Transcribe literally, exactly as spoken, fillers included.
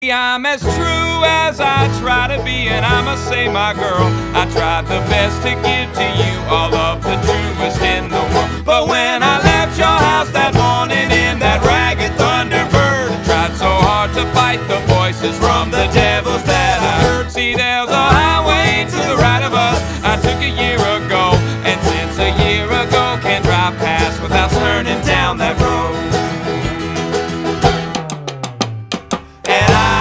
I'm as true as I try to be, and I must say, my girl, I tried the best to give to you all of the truest in the world. But when I left your house that morning in that ragged Thunderbird, tried so hard to fight the voices from the devils that I heard. See, there's a highway to the right of us I took a year ago,